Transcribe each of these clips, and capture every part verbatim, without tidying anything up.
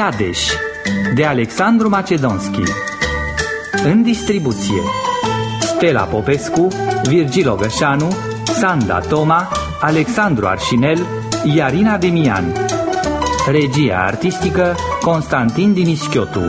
Iadeș de Alexandru Macedonski. În distribuție Stella Popescu, Virgil Ogășanu, Sanda Toma, Alexandru Arșinel, Iarina Demian. Regia artistică Constantin Dinischiotu.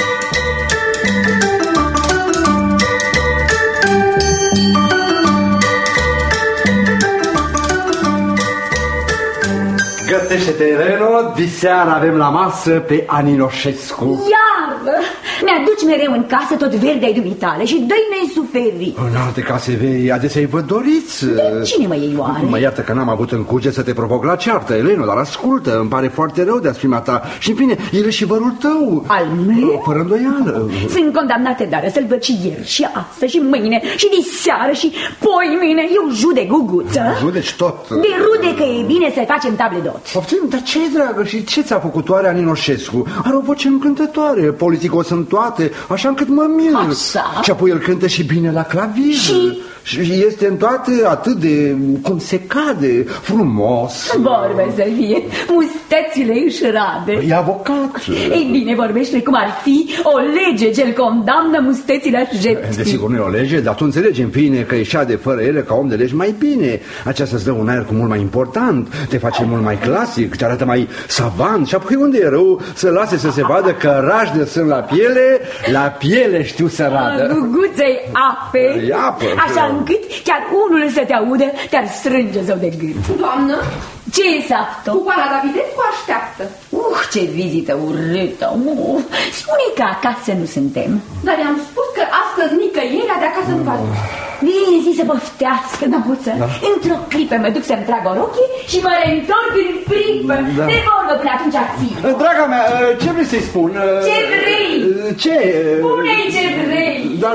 Gătește-te, Eleno, diseară avem la masă pe Aninoșescu. Iar! Mi-aduci mereu în casă tot verde-ai dumitale și dă-i nesuferi. În alte case vei, adesea-i vă doriți. De cine mă iei oare? Mă iată că n-am avut în cuget să te provoc la ceartă, Eleno, dar ascultă, îmi pare foarte rău de asprima ta. Și în fine, el e și vărul tău. Al meu? Fără îndoială. Sunt condamnate, dar să-l văd și ieri, și astăzi, și mâine, și diseară, și poi mâine. Eu judec, guguță. Judeci tot. De rude că e bine să facem table dot. Poftim, dar ce, dragă, și ce ți-a făcut oare Aninoșescu? Are o voce încântătoare, politicos în toate, așa încât mă mir. Așa. Și apoi el cântă și bine la clavir. Și? Și este în toate atât de, cum se cade, frumos. Vorbe să fie, mustățile își rade. E avocat. Ei bine, vorbește cum ar fi o lege ce-l condamnă mustățile a jepții. Desigur nu e o lege, dar tu înțelegi în fine că ieșea de fără ele ca om de legi mai bine. Aceasta îți dă un aer cu mult mai important, te face mult mai clasic, te arată mai savant. Și apoi unde e rău să lase să se vadă că rași de sân la piele, la piele știu să radă. Guguță-i ape. E apă. Așa încât chiar unul să te audă te-ar strânge zău de gând. Doamnă, ce e sapto? Cupa Davidescu așteaptă. Uh, ce vizită urâtă. Uh, spune că acasă nu suntem. Dar i-am spus că astăzi nicăieri de acasă nu va duce. Bine zi să poftească, năbuță. Da. Într-o clipă mă duc să-mi trag o rochie și mă reîntorc în pripă. Da. De vorbă până atunci ții. Draga mea, ce vrei să-i spun? Ce vrei? Ce? Spune-i ce vrei. Dar...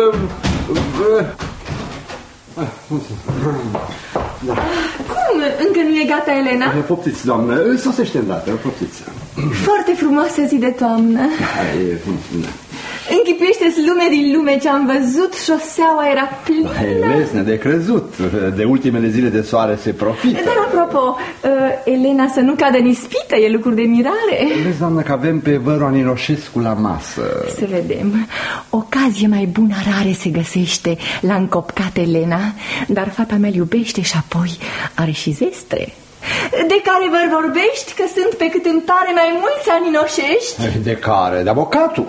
Da. Cum? Încă nu e gata, Elena? Poftiți, doamnă, sosește îndată, poftiți. Foarte frumoasă zi de toamnă. E, da. Închipuiește-ți lume din lume ce am văzut, șoseaua era plină. E lesne de crezut, de ultimele zile de soare se profită. Dar apropo, uh, Elena să nu cadă în ispită, e lucru de mirare. Vezi, doamnă, că avem pe vărul Aninoșescu la masă. Să vedem. Ocazie mai bună rare se găsește, l-a încopcat Elena, dar fata mea iubește și apoi are și zestre. De care vă vorbești că sunt pe cât îmi pare mai mulți Aninoșești? De care? De avocatul.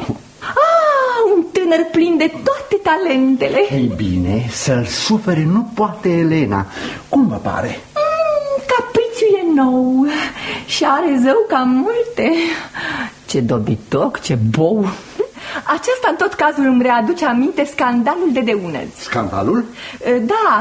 Ah, un tânăr plin de toate talentele. Ei bine, să-l sufere nu poate Elena. Cum vă pare? Mm, caprițiul e nou și are zău cam multe. Ce dobitoc, ce bou. Aceasta în tot cazul îmi readuce aminte scandalul de deunăzi. Scandalul? Da,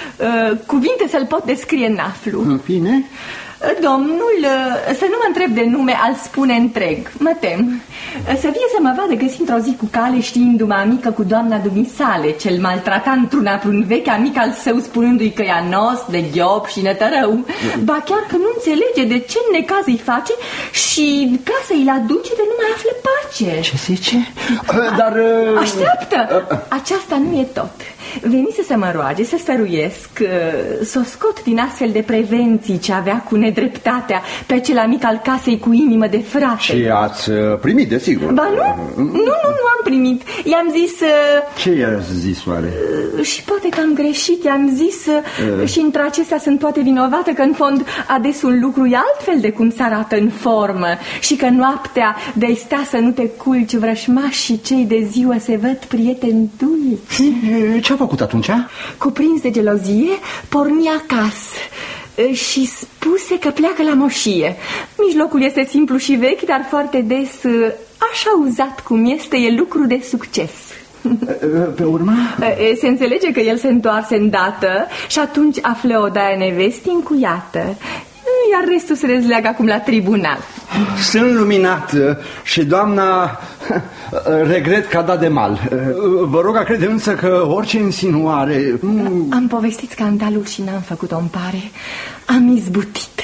cuvinte să-l pot descrie n-aflu. În fine? Domnul, să nu mă întreb de nume, al spune întreg. Mă tem. Să fie să mă vadă găsi într-o zi cu cale știindu-mă amică cu doamna dumisale, cel maltrata într-una prun vechi amic al său, spunându-i că e anos, de ghiob și nătărău. Ba chiar că nu înțelege de ce necaz îi face și ca să-i aduce de nu mai află pace. Ce zice? Dar... Așteaptă! Aceasta nu e tot. Venise să mă roage să stăruiesc, să o scot din astfel de prevenții ce avea cu nedreptatea pe acel amic al casei cu inimă de frate. Și ați primit, desigur. Ba nu, nu, nu, nu am primit. I-am zis... Ce i-ați zis, oare? Și poate că am greșit, i-am zis uh. și între acestea sunt poate vinovată că în fond ades un lucru e altfel de cum se arată în formă și că noaptea de-ai sta să nu te culci vrășmași și cei de ziua se văd prieteni dulci. Ce-a făcut atunci? Cuprins de gelozie, porni acasă și spuse că pleacă la moșie. Mijlocul este simplu și vechi, dar foarte des, așa uzat cum este, e lucru de succes. Pe urmă? Se înțelege că el se întoarse îndată și atunci află odaia nevestii încuiată, iar restul se dezleagă acum la tribunal. Sunt luminat și doamna regret că a dat de mal. Vă rog a crede însă că orice insinuare... Am povestit scandalul și n-am făcut-o, îmi pare. Am izbutit.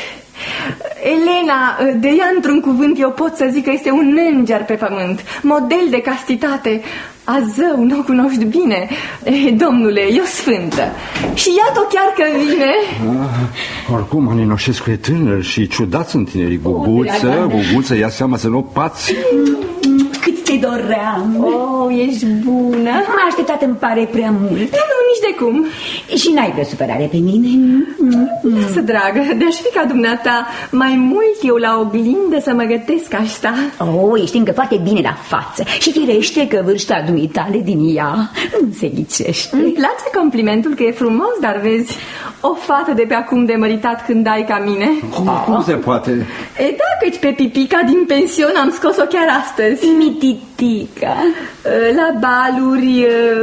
Elena, de ea într-un cuvânt eu pot să zic că este un înger pe pământ, model de castitate. A, zău, nu o cunoști bine. E, domnule, e o sfântă. Și iată-o chiar că vine. Ah, oricum, Aninoșescu e tânăr și ciudat sunt tinerii. Guguță, Guguță, ia seama să nu pați. Cât te doream. Oh, ești bună. M-a așteptat, îmi pare prea mult. Da, nu, nici de cum. Și n-ai vreo supărare pe mine? Lasă, dragă, de-aș fi ca dumneata, mai mult eu la oglindă să mă gătesc aș sta. Oh, ești încă foarte bine la față. Și firește că vârsta dumitale din ea nu se ghicește. Îmi place complimentul că e frumos, dar vezi, o fată de pe acum de măritat când ai ca mine. Cum, cum se poate? E da, căci pe Pipica din pension am scos-o chiar astăzi. Mititica. La baluri,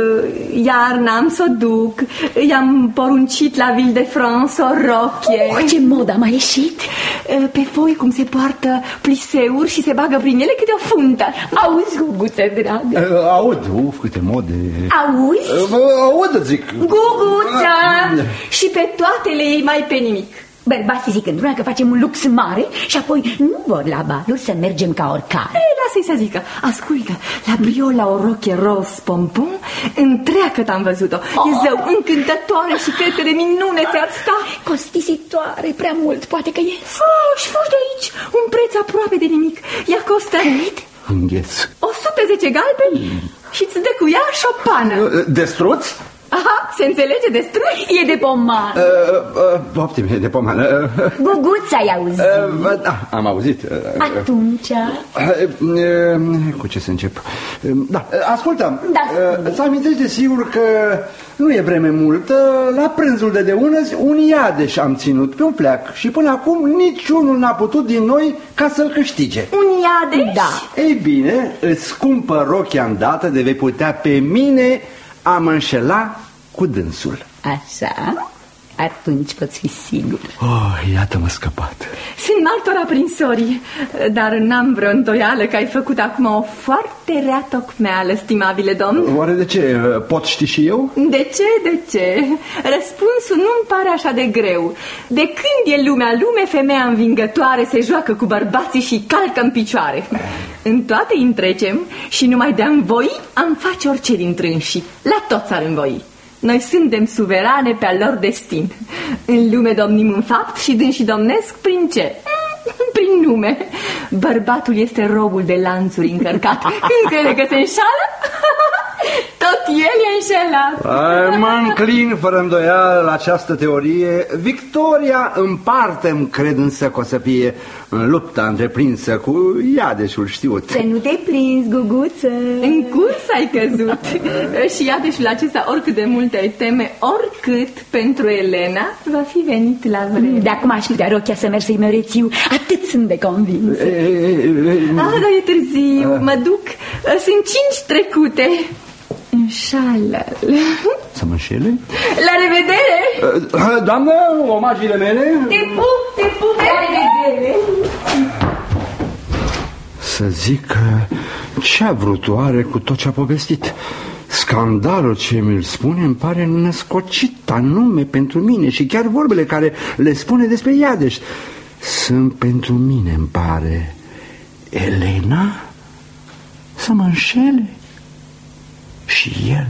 iarna am să o duc. I-am poruncit la Ville de France o rochie. Oh, ce mod a mai ieșit? Pe foi cum se poartă pliseuri și se bagă prin ele câte o funtă. Auzi, Guguță, dragă? Uh, aud, uf, câte mode. Auzi? Uh, aud, zic. Guguță! Uh, și pe toate le iei mai pe nimic. Bărbații zic într-una că facem un lux mare și apoi nu vor la baluri să mergem ca oricare. Ei, lasă-i să zică. Ascultă, la Briola o roche roz pompon, întreagăt am văzut-o. Oh. E zău încântătoare și cred că de minune ți-ar sta. Costisitoare, prea mult, poate că ies. Oh, și fugi de aici, un preț aproape de nimic. Ea costă Îngheț o sută zece galbeni și îți dă cu ea șopană. Destruți? Aha, se înțelege, destruți? E de pomană. Uh, uh, optim, e de pomană. Guguța, ai auzit? Uh, da, am auzit. Uh, Atunci? Uh, uh, cu ce să încep? Uh, da, uh, ascultă, da, uh, îți amintești de sigur că nu e vreme multă, la prânzul de deunăzi un iadeș am ținut pe un pleac și până acum niciunul n-a putut din noi ca să-l câștige. Un iadeș? Da. Ei bine, îți cumpăr rochia îndată de vei putea pe mine a mă înșela cu dânsul. Așa? Atunci poți fi sigur. Oh, iată-mă scăpat. Sunt martora prinsorii, dar n-am vreo îndoială că ai făcut acum o foarte rea tocmeală, stimabile domn. Oare de ce? Pot ști și eu? De ce, de ce? Răspunsul nu-mi pare așa de greu. De când e lumea lume, femeia învingătoare se joacă cu bărbații și calcă în picioare. În toate îi întrecem și numai de-am voi am face orice din trânsii. La toți ar învoi. Noi suntem suverane pe-al lor destin. În lume domnim în fapt și dânsii domnesc prin ce? Prin nume. Bărbatul este robul de lanțuri încărcat. Când crede că se înșală, tot el e înșelat. Mă înclin fără îndoială la această teorie. Victoria în parte îmi cred însă că o să fie în lupta întreprinsă cu iadeșul știut. Să nu te prinzi, Guguță. În curs ai căzut. Și iadeșul acesta, oricât de multe ai teme, oricât pentru Elena va fi venit la vreme. De acum aș putea rochia să merg să-i mărețiu. Atât sunt de convins. Ah, dar e târziu. Mă duc. Sunt cinci trecute. Înșală-l. Să mă înșele? La revedere! Doamnă, omagiile mele. Te pup, te pup, la revedere! Să zic că ce-a vrut oare cu tot ce-a povestit? Scandalul ce mi-l spune îmi pare născocit anume pentru mine și chiar vorbele care le spune despre Iadeș sunt pentru mine, îmi pare. Elena? Să mă înșele? Și el?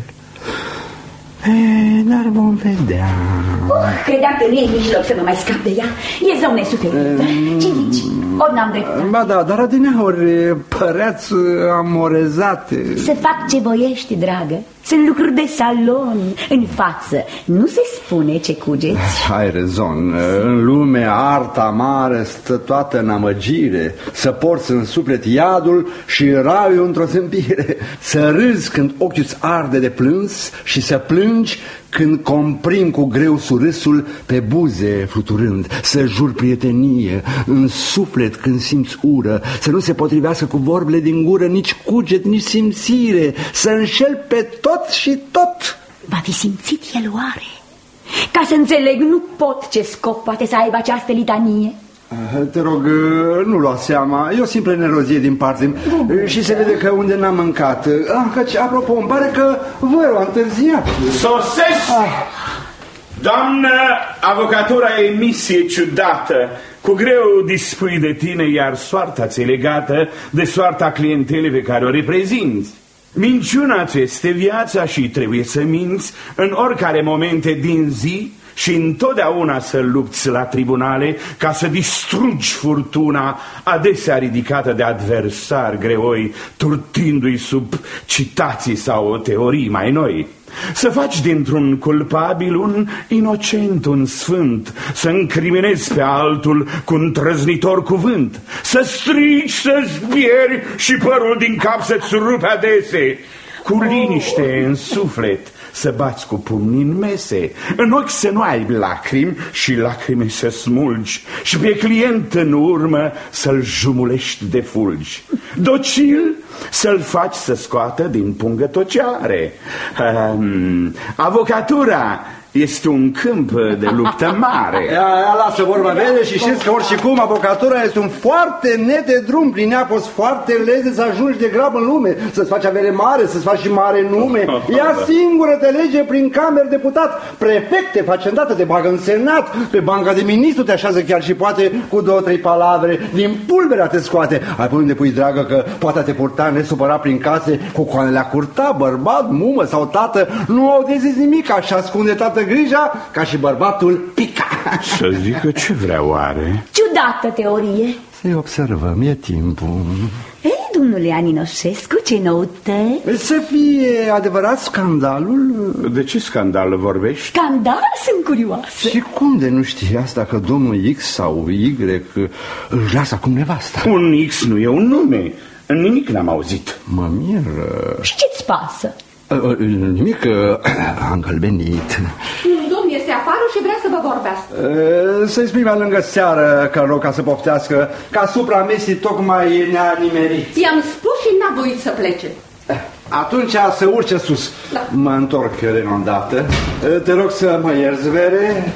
E, dar vom vedea. uh, Credeam că nu e mijloc să mă mai scap de ea. E zău nesuferită. Ce zici? Ori n-am dreptate? Ba da, dar adineauri păreați amorezate. Să fac ce voiești, dragă. Sunt lucruri de salon. În față nu se spune ce cugeți. Ai rezon. În lume arta mare stă toată în amăgire. Să porți în suflet iadul și raiul într-o zâmbire. Să râzi când ochiul-ți arde de plâns și să plângi când comprim cu greu surâsul pe buze fluturând. Să jur prietenie în suflet când simți ură. Să nu se potrivească cu vorbele din gură nici cuget, nici simțire. Să înșel pe tot și tot. Va fi simțit el oare? Ca să înțeleg, nu pot ce scop poate să aibă această litanie. Te rog, nu lua seama, e o simplă nerozie din partea mea și se vede că unde n-am mâncat. Ah, căci, apropo, îmi pare că vărul a întârziat. Sosesc! Ah. Doamnă, avocatura e emisie ciudată. Cu greu dispui de tine, iar soarta ți-e legată de soarta clientelei pe care o reprezinți. Minciuna-ți este viața și trebuie să minți în oricare momente din zi și întotdeauna să lupți la tribunale ca să distrugi furtuna adesea ridicată de adversari greoi, turtindu-i sub citații sau teorii mai noi. Să faci dintr-un culpabil un inocent, un sfânt, să încriminezi pe altul cu un trăznitor cuvânt, să strigi, să zbieri și părul din cap să-ți rupe adese, cu liniște în suflet să bați cu pumnii în mese, în ochi să nu ai lacrimi și lacrime să smulgi, și pe client în urmă să-l jumulești de fulgi. Docil să-l faci să scoată din pungă tot ce are. Um, avocatura este un câmp de luptă mare. Ia, ia lasă vorba vede și știți că oricum avocatura este un foarte net de drum prin ea, poți foarte leze să ajungi de grabă în lume, să-ți faci avere mare, să-ți faci și mare nume. Ea singură te lege prin camer deputat, prefect te face îndată, te bagă în senat, pe banca de ministru te așează chiar și poate cu două, trei palavre din pulberea te scoate. Apoi unde pui, dragă, că poate te purta nesupărat prin case cu coanele a curta, bărbat, mumă sau tată, nu au de zis nimic, așa ascunde tată grija ca și bărbatul pica. Să zică ce vrea oare? Ciudată teorie. Să-i observăm, e timpul. Ei, domnule Aninoșescu, ce noutăți? Să fie adevărat scandalul? De ce scandal vorbești? Scandal? Sunt curioasă. Și cum de nu știi asta, că domnul X sau Y își lasă acum nevasta? Un X nu e un nume. Nimic n-am auzit. Mă mir. Și ce-ți pasă? Nimic, am gălbenit. Un domn este afară și vrea să vă vorbească. Să-i spui mai lângă seară, că rog, ca să poftească, că asupra mesii tocmai ne-a nimerit. I-am spus și n-a voit să plece. Atunci să urce sus. Da. Mă întorc renondată. Te rog să mă ierzi, Vere.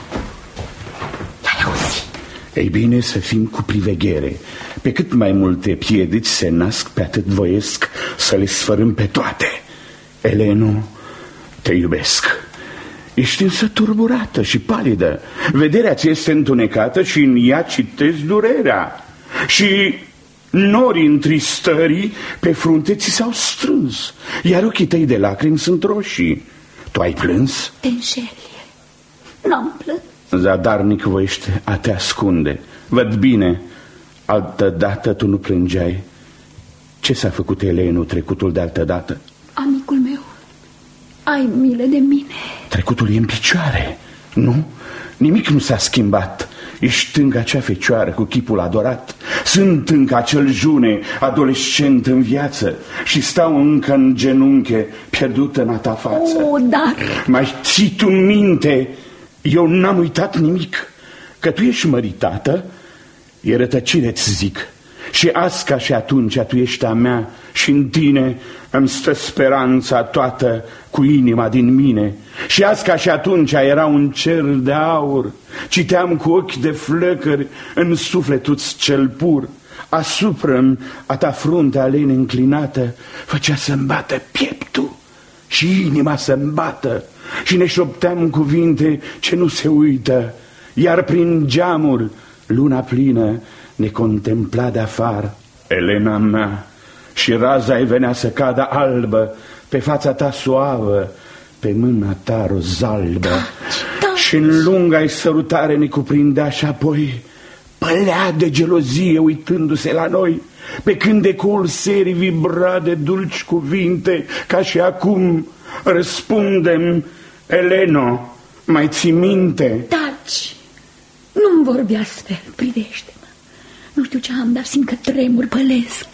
L-ai auzit? Ei bine, să fim cu priveghere. Pe cât mai multe piedici se nasc, pe atât voiesc să le sfărâm pe toate. Eleno, te iubesc. Ești însă turburată și palidă. Vederea ți este întunecată și în ea citesc durerea. Și norii întristării pe frunte ți s-au strâns, iar ochii tăi de lacrimi sunt roșii. Tu ai plâns? Te înșeli. N-am plâns. Zadarnic voiești a te ascunde. Văd bine, altă dată tu nu plângeai. Ce s-a făcut, Elenu, trecutul de altă dată? Amicul meu, ai milă de mine. Trecutul e în picioare, nu? Nimic nu s-a schimbat. Ești încă acea fecioară cu chipul adorat. Sunt încă acel june adolescent în viață și stau încă în genunche, pierdută în a ta față. O, dar... Mai ții tu minte? Eu n-am uitat nimic. Că tu ești măritată, e rătăcire-ți zic. Și azi ca și atunci tu ești a mea și în tine îmi stă speranța toată cu inima din mine. Și azi ca și atunci era un cer de aur, citeam cu ochi de flăcări în sufletul-ți cel pur. Asupra-mi a ta frunte alene înclinată făcea să-mi bată pieptul și inima să-mi bată și ne șopteam cuvinte ce nu se uită, iar prin geamuri luna plină ne contempla de afară. Elena mea, și raza-i venea să cadă albă pe fața ta suavă, pe mâna ta rozalbă. Da. Și în lunga-i sărutare ne cuprindea și apoi pălea de gelozie uitându-se la noi, pe când ecoul serii vibra de dulci cuvinte, ca și acum răspundem, Eleno, mai ții minte? Taci, nu-mi vorbi astfel, privește-mă. Nu știu ce am, dar simt că tremur, pălesc.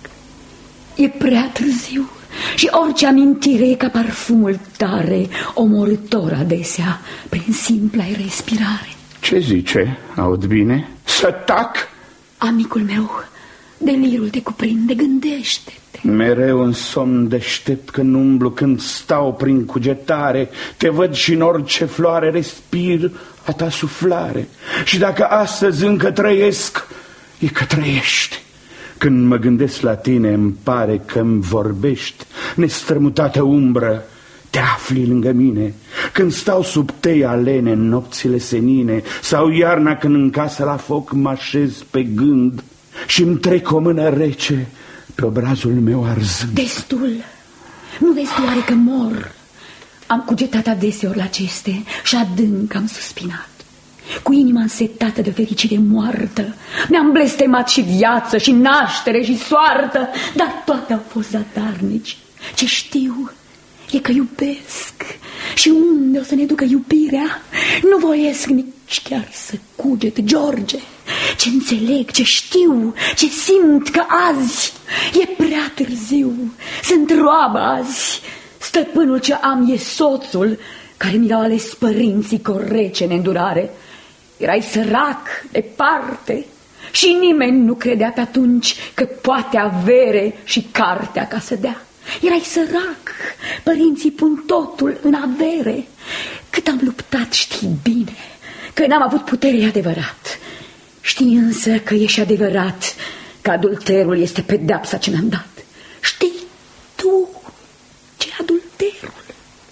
E prea târziu și orice amintire e ca parfumul tare, omorător adesea, prin simpla-i respirare. Ce zice? Aud bine? Să tac? Amicul meu, delirul te cuprinde, gândește-te. Mereu în somn deștept când umblu, când stau prin cugetare, te văd și în orice floare respir a ta suflare. Și dacă astăzi încă trăiesc, e că trăiești. Când mă gândesc la tine, îmi pare că-mi vorbești, nestrămutată umbră, te afli lângă mine. Când stau sub tei alene în nopțile senine, sau iarna când în casă la foc mă așez pe gând și-mi trec o mână rece pe obrazul meu arzând. Destul, Nu vezi doar că mor? Am cugetat adeseori la aceste și adânc am suspinat. Cu inima însetată de fericire moartă, mi-am blestemat și viață, și naștere, și soartă, dar toate au fost zadarnici. Ce știu e că iubesc și unde o să ne ducă iubirea, nu voiesc nici chiar să cuget, George. Ce înțeleg, ce știu, ce simt că azi e prea târziu. Sunt roabă azi. Stăpânul ce am e soțul care mi l-au ales părinții cu o rece neîndurare. Erai sărac, departe, și nimeni nu credea pe atunci că poate avere și cartea ca să dea. Erai sărac, părinții pun totul în avere. Cât am luptat, știi bine, că n-am avut putere, adevărat. Știi însă că e și adevărat că adulterul este pedeapsa ce mi-am dat. Știi tu ce adulterul?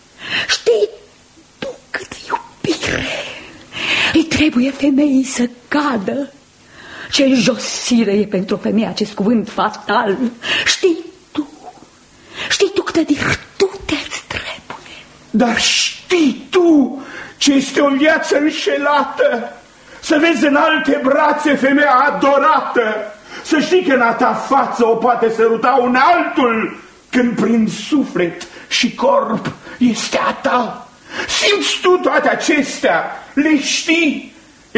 Știi tu câtă iubire îi trebuie femeii să cadă? Ce josire e pentru o femeie acest cuvânt fatal. Știi tu, știi tu câtă virtute îți trebuie. Dar știi tu ce este o viață înșelată? Să vezi în alte brațe femeia adorată, să știi că în a ta față o poate săruta un altul, când prin suflet și corp este a ta. Simți tu toate acestea? Le știi,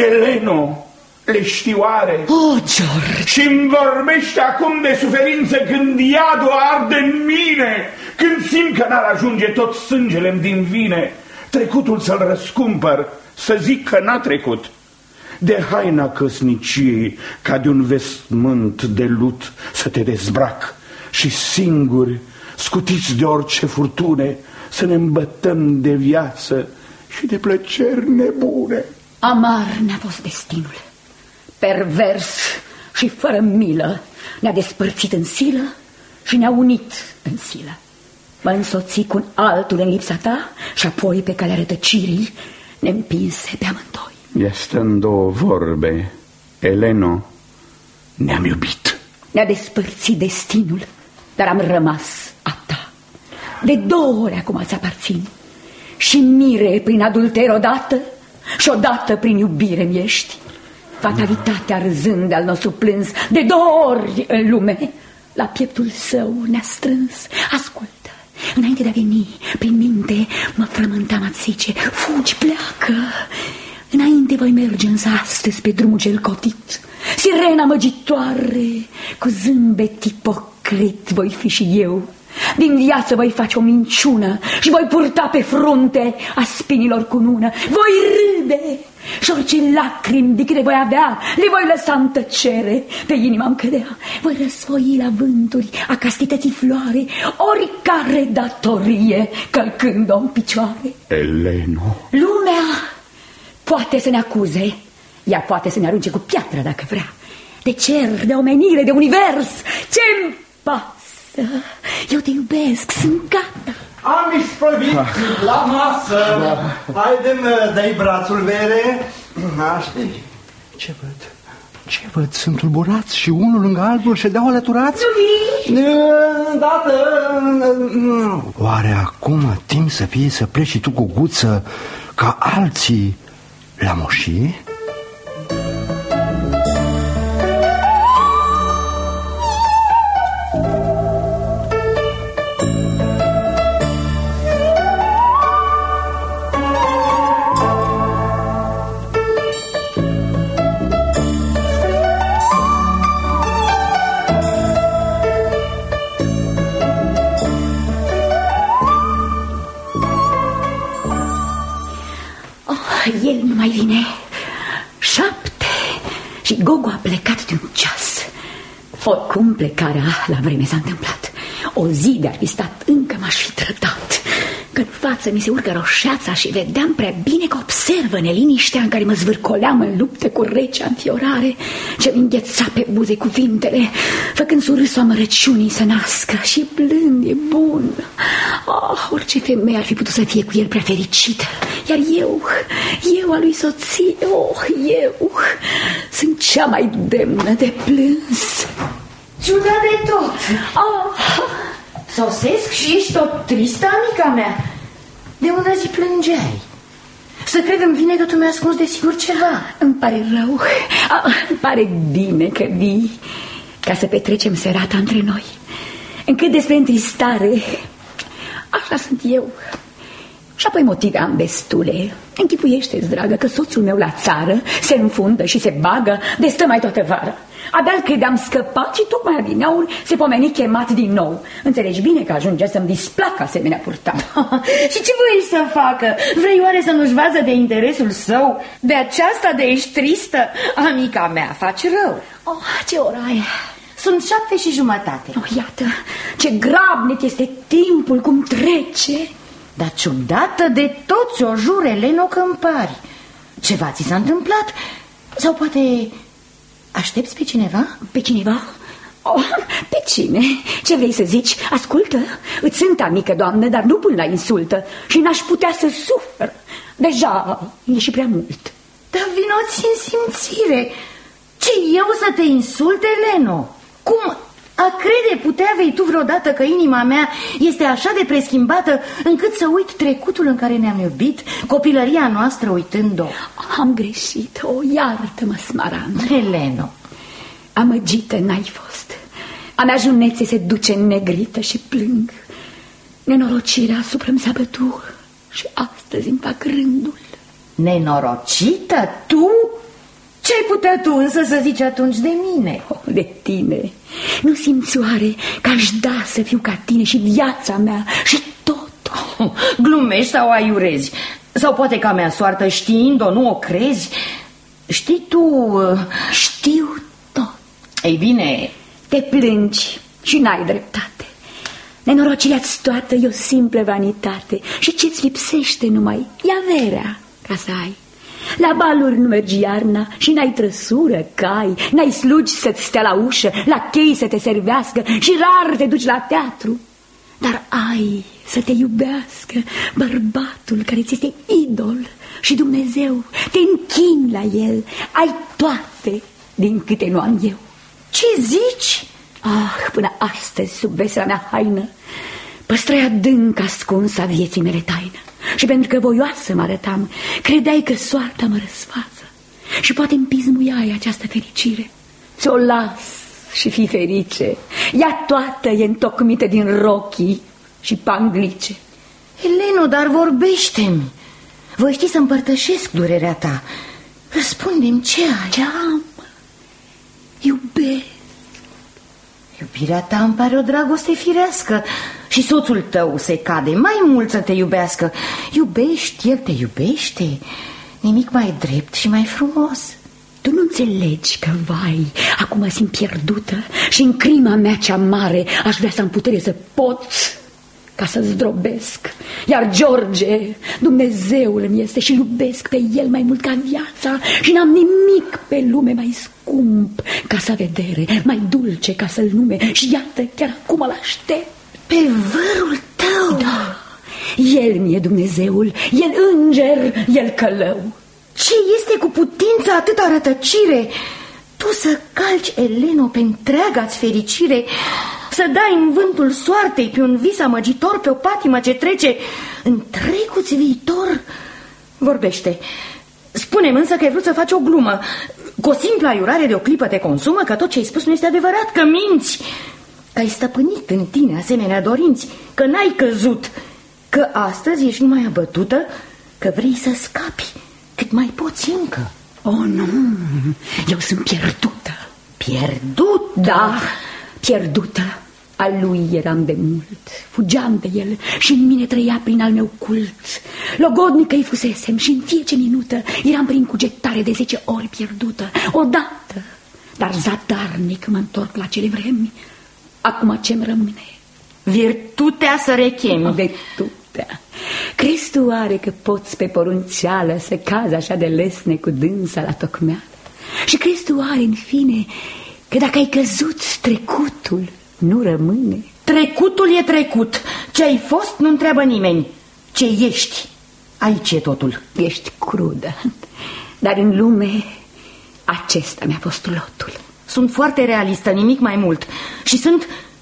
Eleno? Le știi oare? Oh, George! Și-mi vorbește acum de suferință când iadul arde în mine, când simt că n-ar ajunge tot sângele-mi din vine. Trecutul să-l răscumpăr, să zic că n-a trecut. De haina căsniciei, ca de un vestmânt de lut, să te dezbrac și singuri, scutiți de orice furtune, să ne îmbătăm de viață și de plăceri nebune. Amar ne-a fost destinul, pervers și fără milă. Ne-a despărțit în silă și ne-a unit în silă. Mă însoți cu un altul în lipsa ta și apoi pe calea rătăcirii ne împinse pe amândoi. Este în două vorbe, Eleno, ne-am iubit. Ne-a despărțit destinul, dar am rămas a ta. De două ori acum îți aparțin. Și mire prin adulter odată și odată prin iubire mi ești. Fatalitatea râzând de al nostru plâns, de două ori în lume la pieptul său ne-a strâns. Ascultă, înainte de a veni prin minte mă frământam a-ți zice: fugi, pleacă. Înainte voi merge însă astăzi pe drumul cel cotit, sirena măgitoare, cu zâmbet ipocrit voi fi și eu. Din viață voi face o minciună și voi purta pe frunte a spinilor cunună. Voi râde și orice lacrimi de câte voi avea le voi lăsa în tăcere, pe inima-mi cădea. Voi răsfoi la vânturi a castității floare oricare datorie călcând-o în picioare. Eleno, lumea poate să ne acuze, ea poate să ne arunce cu piatră dacă vrea, de cer, de omenire, de univers. Ce-mi pasă? Eu te iubesc, sunt gata. Am isprăvit la masă. Haide-mi, dai brațul, Vere. Aștept. Ce văd? Ce văd? Sunt tulburați și unul lângă altul ședeau alăturați? Nu vii? Dată. Oare acum timp să fie să pleci și tu cu guță ca alții la moșie? El nu mai vine. Șapte. Și Gogo a plecat de un ceas. Oricum plecarea la vreme s-a întâmplat. O zi de-ar fi stat încă m-aș fi trădat. Că în față mi se urcă roșeața și vedeam prea bine că observă neliniștea în care mă zvârcoleam în lupte cu recea înfiorare, ce-mi îngheța pe buze cuvintele, făcând surâsul amărăciunii să nască. Și blând, e bun. Oh, orice femeie ar fi putut să fie cu el prea fericită. Iar eu, eu a lui soție, oh, eu sunt cea mai demnă de plâns. Ciudat de tot. Oh, Sosesc și ești tot tristă, amica mea? De unde zi plângeai? Să cred îmi vine că tu mi-ai ascuns de sigur ceva. Îmi pare rău. Îmi pare bine că vii ca să petrecem serata între noi. Încât despre întristare, așa sunt eu. Și apoi motive am destule. Închipuiește-ți, dragă, că soțul meu la țară se înfundă și se bagă de stă mai toată vara. Abia-l credeam scăpat și tocmai adineauri se pomeni chemat din nou. Înțelegi bine că ajunge să-mi displac asemenea purtare. Și ce vrei să facă? Vrei oare să nu-și vază de interesul său? De aceasta de ești tristă? Amica mea, faci rău. Oh, ce oră ai? Sunt șapte și jumătate. Oh, iată, ce grabnic este timpul, cum trece. Dar ciudată de toți o jure, Leno, că îmi pari. Ceva ți s-a întâmplat? Sau poate aștepți pe cineva? Pe cineva? Oh, pe cine? Ce vrei să zici? Ascultă, îți sunt amică, doamnă, dar nu până la insultă. Și n-aș putea să sufăr. Deja e și prea mult. Dar vino-ți în simțire. Ce, eu să te insulte, Leno? Cum a crede putea vei tu vreodată că inima mea este așa de preschimbată încât să uit trecutul în care ne-am iubit, copilăria noastră uitând-o? Am greșit, o iartă-mă, Smaranda. Heleno, amăgită n-ai fost. A mea junețe se duce negrită și plâng. Nenorocirea asupra-mi s-a bătut și astăzi îmi fac rândul. Nenorocită? Tu? Ce-ai putea tu însă să zici atunci de mine? Oh, de tine. Nu simți oare că aș da să fiu ca tine și viața mea și totul? Oh, glumești sau aiurezi? Sau poate ca mea soartă știind-o, nu o crezi? Știi tu... Știu tot. Ei bine... Te plângi și n-ai dreptate. Nenorocirea-ți toată e o simplă vanitate. Și ce-ți lipsește numai e averea ca să ai. La baluri nu mergi iarna și n-ai trăsură, cai, n-ai slugi să-ți stea la ușă, la chei să te servească și rar te duci la teatru. Dar ai să te iubească bărbatul care ți este idol și Dumnezeu, te închini la el, ai toate din câte nu am eu. Ce zici? Ah, până astăzi, sub vesela mea haină, păstrai adânc ascunsă a vieții mele taină. Și pentru că voioasă mă arătam, credeai că soarta mă răsfață și poate împizmuiai această fericire. Ți-o las și fii ferice. Ea toată e întocmită din rochii și panglice. Eleno, dar vorbește-mi. Voi ști să împărtășesc durerea ta. Răspunde-mi, ce ai? Ce am? Iubesc. Iubirea ta îmi pare o dragoste firească. Și soțul tău se cade mai mult să te iubească. Iubești, el te iubește. Nimic mai drept și mai frumos. Tu nu înțelegi că, vai, acum mă simt pierdută și în crima mea cea mare aș vrea să am putere să pot ca să zdrobesc. Iar George, Dumnezeul îmi este și iubesc pe el mai mult ca viața și n-am nimic pe lume mai scump ca să vedere, mai dulce ca să-l nume. Și iată, chiar acum îl aștept. Pe vărul tău? Da, el mi-e Dumnezeul, el înger, el călău. Ce este cu putința atâta rătăcire? Tu să calci, Eleno, pe întreaga-ți fericire, să dai în vântul soartei pe un vis amăgitor, pe o patimă ce trece întregul-ți viitor? Vorbește. Spune-mi însă că ai vrut să faci o glumă. Cu o simplă aiurare de o clipă te consumă, că tot ce ai spus nu este adevărat, că minți, că ai stăpânit în tine asemenea dorinți, că n-ai căzut, că astăzi ești numai abătută, că vrei să scapi cât mai poți încă. Oh, nu, eu sunt pierdută. Pierdută? Da, pierdută. Al lui eram de mult, fugeam de el și în mine trăia prin al meu cult. Logodnică-i fusesem și în fiecare minută eram prin cugetare de zece ori pierdută. Odată, dar zadarnic mă întorc la cele vremi. Acum ce-mi rămâne? Virtutea să rechemi. Virtutea. Crezi tu oare că poți pe porunțeală să cazi așa de lesne cu dânsa la tocmeală? Și crezi tu oare, în fine, că dacă ai căzut, trecutul nu rămâne? Trecutul e trecut. Ce ai fost nu întreabă nimeni. Ce ești, aici e totul. Ești crudă, dar în lume acesta mi-a fost lotul. Sunt foarte realistă, nimic mai mult. Și sunt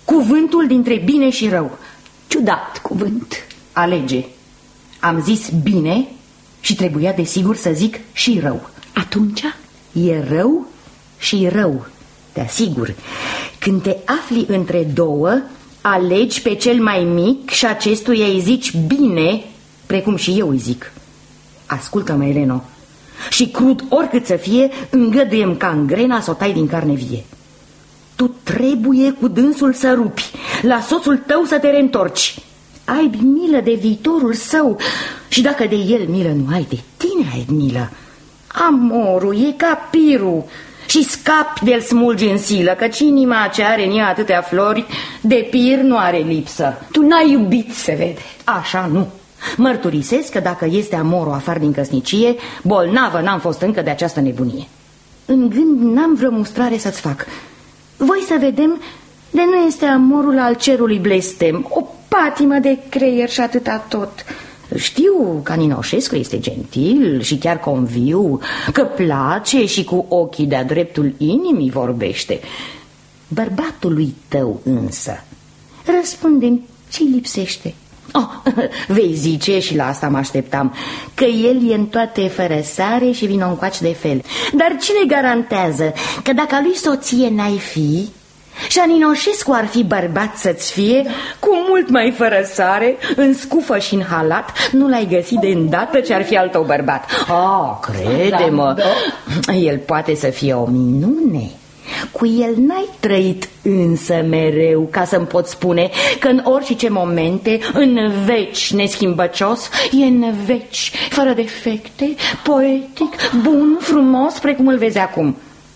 Cuvântul dintre bine și rău. Ciudat cuvânt. Alege. Am zis bine și trebuia desigur să zic și rău. Atunci? E rău și rău, te asigur. Când te afli între două, alegi pe cel mai mic și acestuia îi zici bine, precum și eu îi zic. Ascultă-mă, Eleno, și crud oricât să fie, îngăduiem ca în grena să o tai din carne vie. Tu trebuie cu dânsul să rupi, la soțul tău să te reîntorci. Ai milă de viitorul său și dacă de el milă nu ai, de tine ai milă. Amorul e ca pirul și scapi de-l smulgi în silă, căci inima ce are în ea atâtea flori, de pir nu are lipsă. Tu n-ai iubit, se vede. Așa nu. Mărturisesc că dacă este amorul afară din căsnicie, bolnavă n-am fost încă de această nebunie. În gând n-am vreo mustrare să-ți fac. Voi să vedem de nu este amorul al cerului blestem, o patimă de creier și atâta tot. Știu că Ninoșescu este gentil și chiar conviu, că place și cu ochii de-a dreptul inimii vorbește. Bărbatului tău însă, răspunde-mi ce-i lipsește. Oh, vei zice, și la asta mă așteptam, că el e în toate fără sare și vino încoace de fel. Dar cine garantează că dacă a lui soție n-ai fi și a Ninoșescu ar fi bărbat să-ți fie, cu mult mai fără sare, în scufă și în halat, nu l-ai găsit de îndată ce ar fi al tău bărbat? Oh, crede-mă, el poate să fie o minune. Cu el n-ai trăit însă mereu, ca să-mi pot spune că în orice momente, în veci neschimbăcios, e în veci, fără defecte, poetic, bun, frumos, precum îl vezi acum.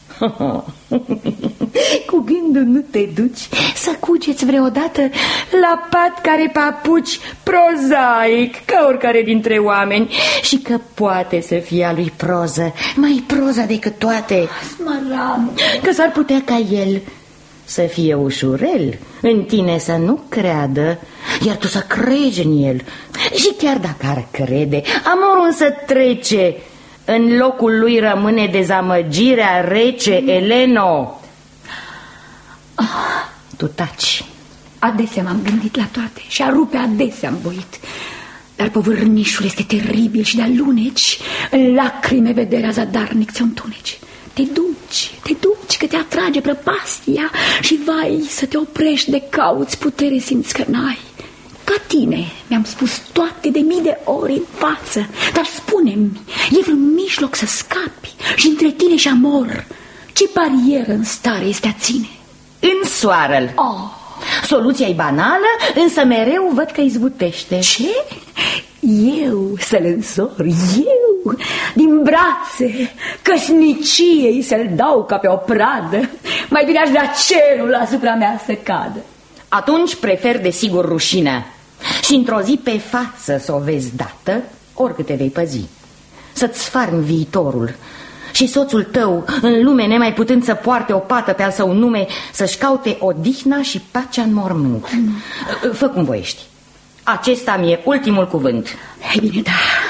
Cu gândul nu te duci să cugeți vreodată la pat care papuci prozaic ca oricare dintre oameni și că poate să fie a lui proză, mai proză decât toate. Smaran, că s-ar putea ca el să fie ușurel, în tine să nu creadă, iar tu să crezi în el. Și chiar dacă ar crede, amorul însă trece. În locul lui rămâne dezamăgirea rece, Eleno. Ah, tu taci. Adesea m-am gândit la toate și a rupe adesea am voit. Dar povârnișul este teribil și de aluneci, în lacrime vederea zadarnic ți-o întuneci. Te duci, te duci că te atrage prăpastia și vai să te oprești de cauți, putere simți că n-ai. Ca tine mi-am spus toate de mii de ori în față, dar spune-mi, e vreun mijloc să scapi și între tine și amor, ce barieră în stare este a ține? Însoară-l. Oh. Soluția e banală, însă mereu văd că izbutește. Ce? Eu să-l însor, eu, din brațe, căsniciei să-l dau ca pe o pradă, mai bine aș vrea cerul asupra mea să cadă. Atunci prefer desigur rușinea și într-o zi pe față să o vezi dată, oricât te vei păzi. Să-ți farmi viitorul și soțul tău, în lume nemai putând să poarte o pată pe al său nume, să-și caute odihna și pacea în mormânt. Mm. Fă cum voiești. Acesta mi-e ultimul cuvânt. Ei bine, da,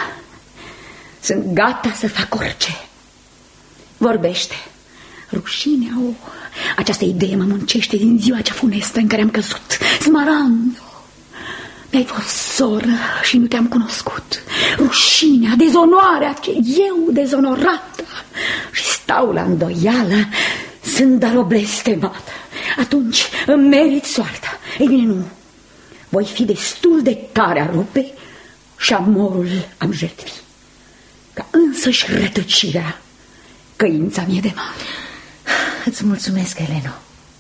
sunt gata să fac orice. Vorbește. Rușinea, oh, această idee mă muncește din ziua cea funestă în care am căzut. Smarando, mi-ai fost soră și nu te-am cunoscut. Rușinea, dezonoarea, eu dezonorată. Și stau la îndoială, sunt dar o blestemată. Atunci îmi merit soarta. Ei bine, nu, voi fi destul de tare a rupe și amorul am jertfi, ca însăși rătăcirea căința mie de mare. Îți mulțumesc, Eleno.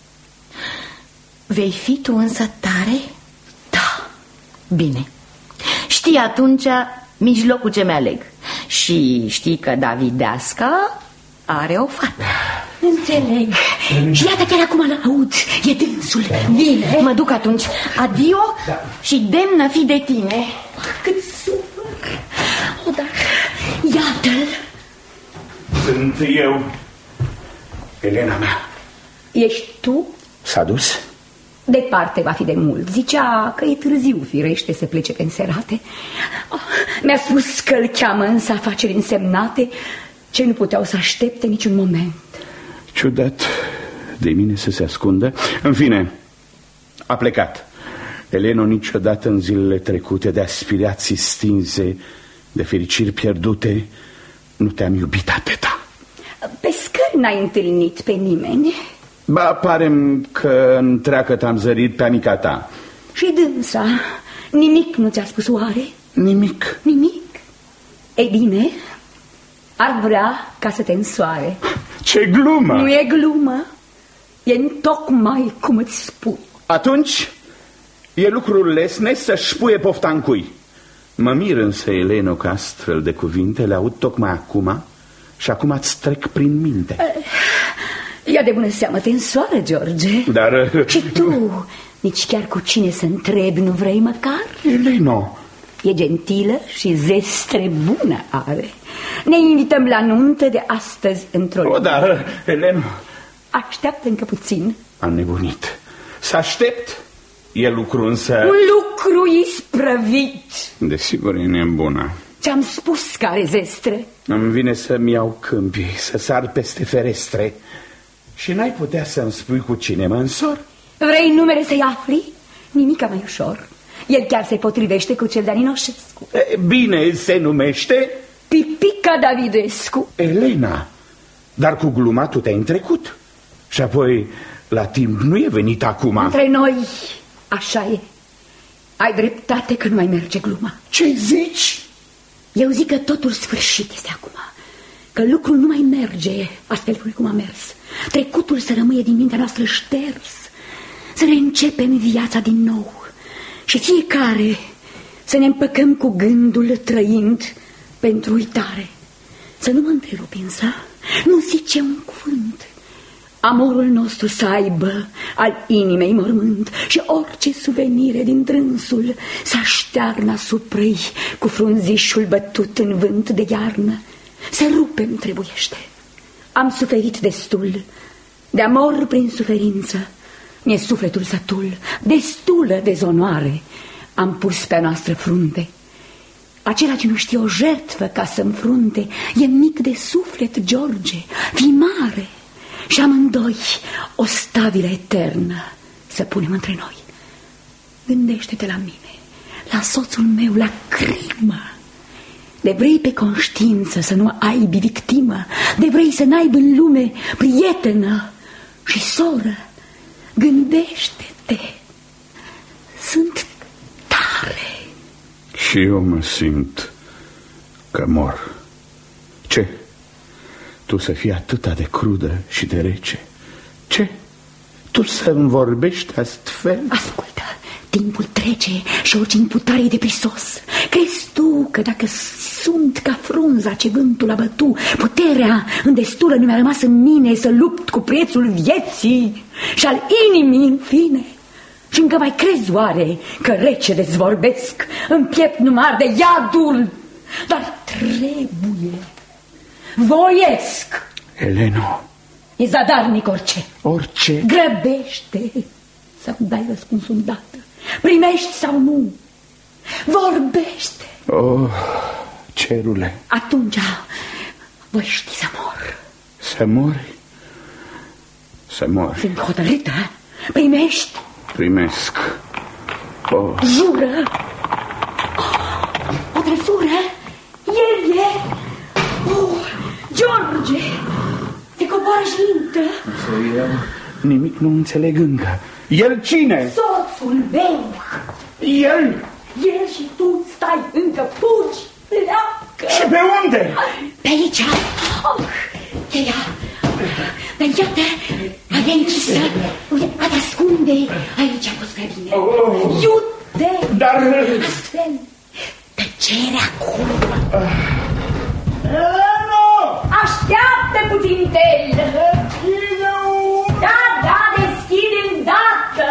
Vei fi tu însă tare? Da. Bine. Știi atunci mijlocul ce mi-aleg. Și știi că Davideasca are o fată. Înțeleg. Și iată chiar acum îl aud. E dânsul. Vine. Mă duc atunci. Adio, da. Și demnă fi de tine. Cât sufăr. O, dar iată-l. Sunt eu, Elena mea. Ești tu? S-a dus? Departe va fi de mult. Zicea că e târziu, firește, să plece pe înserate. Oh, mi-a spus că îl cheamă însă afaceri însemnate ce nu puteau să aștepte niciun moment. Ciudat de mine să se ascundă. În fine, A plecat. Eleno, niciodată în zilele trecute de aspirații stinse, de fericiri pierdute, nu te-am iubit atâta. Pe scări n-ai întâlnit pe nimeni? Ba, pare-mi că întreagă te-am zărit pe amica ta. Și dânsa, nimic nu ți-a spus oare? Nimic. Nimic? Ei bine, ar vrea ca să te însoare. Ce glumă! Nu e glumă, e întocmai cum îți spun. Atunci e lucrul lesne să-și puie pofta în cui. Mă mir însă, Eleno, că astfel de cuvinte le aud tocmai acum și acum îți trec prin minte. Ia de bună seamă, te însoară, George. Dar... Și tu, nici chiar cu cine să întrebi nu vrei măcar? Eleno... E gentilă și zestre bună are. Ne invităm la nuntă de astăzi într-o O, dar, Eleno... Așteaptă încă puțin. Am nebunit. Să aștept e lucru însă... Un lucru isprăvit. Desigur e nebună. Ți-am spus că are zestre. Îmi vine să-mi iau câmpii, să sar peste ferestre. Și n-ai putea să-mi spui cu cine mă însor? Vrei numere să-i afli? Nimica mai ușor. El chiar se potrivește cu cel de Aninoșescu. E, bine, se numește... Pipica Davidescu. Elena, dar cu gluma tu te-ai întrecut. Și apoi, la timp nu e venit acum. Între noi, așa e. Ai dreptate că nu mai merge gluma. Ce zici? Eu zic că totul sfârșit este acum. Că lucrul nu mai merge astfel cum a mers. Trecutul să rămâie din mintea noastră șters. Să ne începem viața din nou. Și fiecare să ne împăcăm cu gândul trăind pentru uitare. Să nu mă întrerupi însă, nu zice un cuvânt. Amorul nostru să aibă al inimei mormânt și orice suvenire din trânsul să aștearnă asupra-i cu frunzișul bătut în vânt de iarnă. Să rupem trebuiește. Am suferit destul, de amor prin suferință. Mi-e sufletul sătul, destulă dezonoare am pus pe a noastră frunte. Acela ce nu știe o jertfă ca să înfrunte e mic de suflet, George, fii mare. Și amândoi o stabilă eternă să punem între noi. Gândește-te la mine, la soțul meu, la crimă. De vrei pe conștiință să nu aibi victimă, de vrei să n-aibă în lume prietenă și soră. Gândește-te, sunt tare. Și eu mă simt că mor. Ce? Tu să fii atâta de crudă și de rece? Ce? Tu să-mi vorbești astfel? Ascultă, timpul trece și orice imputare e de prisos. Crezi tu că dacă sunt ca frunza ce vântul a bătu, puterea îndestulă nu mi-a rămas în mine să lupt cu prețul vieții și al inimii în fine? Și încă mai crezi oare că rece dezvorbesc, în piept numai arde iadul? Dar trebuie, voiesc. Eleno. E zadarnic orice. Orice? Grăbește să-mi dai răspunsul îndată. Primești sau nu? Vorbește. Oh, cerule. Atunci voi ști să mor. Să mori? Să mori. Sunt hotărâtă. Primești? Primesc. Oh. Jură. O trăsură. El e. Oh, George. Se coboară și intră. Să eu nimic nu înțeleg încă. El cine? Soțul meu. El? El și tu stai încă fugi. Pleacă. Și pe unde? Pe aici. Oh, e ea. Dar iată, avea închisă. A te ascunde. Aici a fost prea bine. Oh. Iute. Dar... Astfel, tăcere acum. Eleno! Așteaptă puțin, Tel. Da, da, deschide îndată.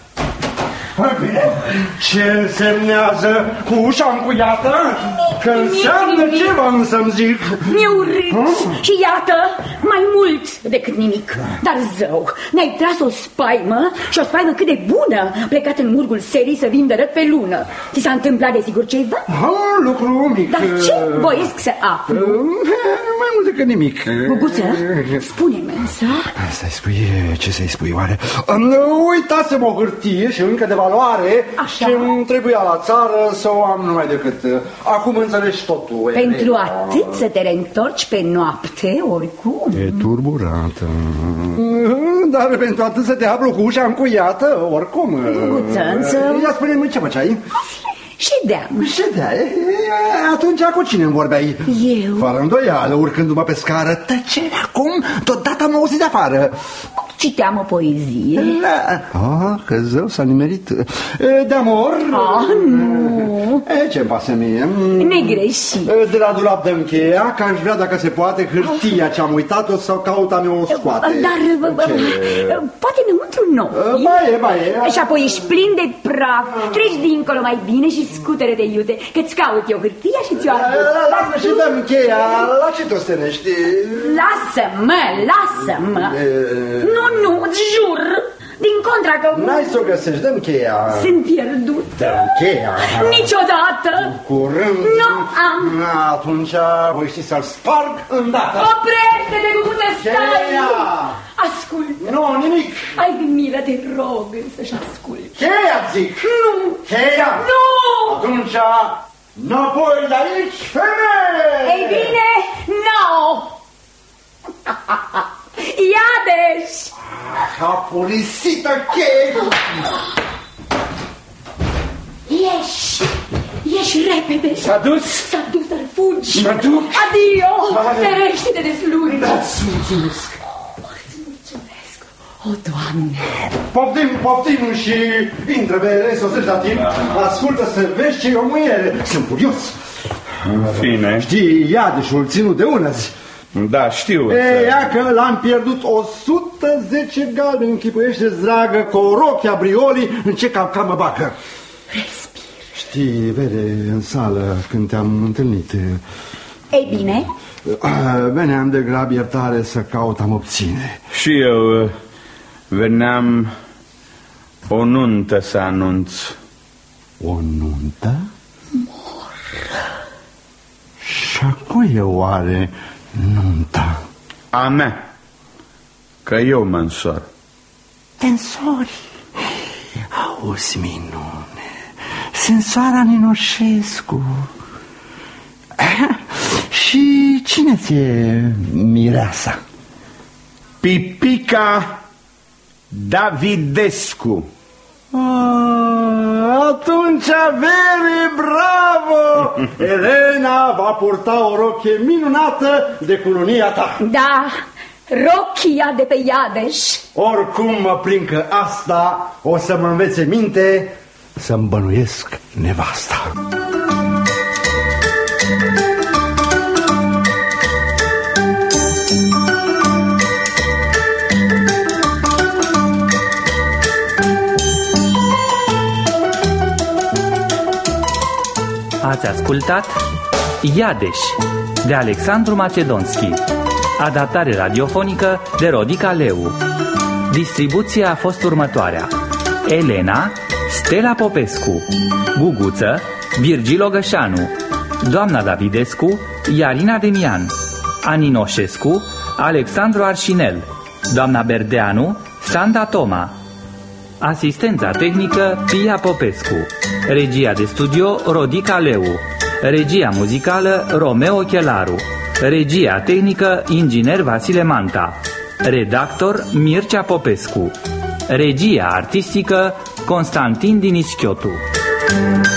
Ce însemnează cu ușa încuiată? Că înseamnă ceva, însă-mi zic. Mi-e urât și iată, mai mult decât nimic. Dar zău, ne-ai tras o spaimă și o spaimă cât de bună, plecat în murgul serii să vin de răt pe lună. Ți s-a întâmplat desigur ceva? Ha, lucru mic. Dar ce voiesc să aflu? Mai mult decât nimic. Guguță, spune-mi însă. Să-i spui, ce să-i spui oare? Uitasem o hârtie și încă de valoare. Așa. Și îmi trebuia la țară să o am numai decât. Acum înțelegi totul. Pentru atât să te reîntorci pe noapte, oricum. E turburată. Dar pentru atât să te aflu cu ușa încuiată, oricum. Guguță, însă... Ia spune-mi ce făceai? Ședeam. Ședeai? Atunci cu cine îmi vorbeai? Eu? Fără îndoială, urcându-mă pe scară. Tăcere acum, deodată am auzit de afară. Citeam o poezie. Ah, că zău s-a nimerit. De amor? Ah, nu. E, ce-mi pasă mie? Negreșit. De la dulap de încheia, că aș vrea, dacă se poate, hârtia ce-am uitat-o să caut a mea o scoate. Dar, poate înăuntru nou. Ba e, ba e. Și apoi ești plin de praf. Treci dincolo mai bine și scutere de iute, că-ți caut eu hârtia și ți-o aduc. Lasă și dăm cheia. La ce te ostenești? Lasă-mă, lasă-mă. Nu, nu, îți jur. Din contra că... N-ai să o găsești, dăm cheia. Sunt pierdut. Dăm cheia. Niciodată. Curând. Nu am. Atunci voi ști să-l sparg îndată. Oprește-te, Guguță, stai. Cheia. Ascult. Nu, nimic. Ai milă, te rog, să-și ascult. Cheia, zic. Nu. Cheia. Nu. Atunci, înapoi de aici, femeie. Ei bine, n-o. Iadeși. Capulisită cheie. Ieși. Ieși repede. S-a dus? S-a dus, dar fugi. Mă duc. Adio. Ferește-te de sluri. Da-ți mulțumesc. Îți mulțumesc. O, Doamne. Poftim, poftim și intră, vere, sosești la timp. Ascultă să vezi ce e o muiere. Sunt furios. În fine. Știi, Iadeșul ținut de unăzi. Da, știu. E, ia că l-am pierdut o sută zece galbeni, închipuiește-ți, dragă, cu o rochia briolii, în ce capcan mă bagă. Respir. Știi, vede, în sală, când te-am întâlnit. Ei bine? Veneam de grab, iertare, să caut am obține. Și eu veneam o nuntă să anunț. O nuntă? Mor. Și a cui e oare nunta? A mea, că eu mă însor. Te însori? Auzi, minune, Sensoara Ninoșescu. Și cine ți-e mireasa? Pipica Davidescu. Ah, atunci, vere, bravo! Elena va purta o rochie minunată de cununia ta. Da, rochia de pe Iadeș. Oricum mă plin că asta o să mă învețe minte să-mi bănuiesc nevasta. Ați ascultat Iadeș de Alexandru Macedonski, adaptare radiofonică de Rodica Leu. Distribuția a fost următoarea: Elena, Stella Popescu, Guguță, Virgil Ogășanu, Doamna Davidescu, Iarina Demian, Aninoșescu, Alexandru Arșinel, Doamna Berdeanu, Sanda Toma. Asistența tehnică Pia Popescu. Regia de studio Rodica Leu. Regia muzicală Romeo Chelaru. Regia tehnică inginer Vasile Manta. Redactor Mircea Popescu. Regia artistică Constantin Dinischiotu.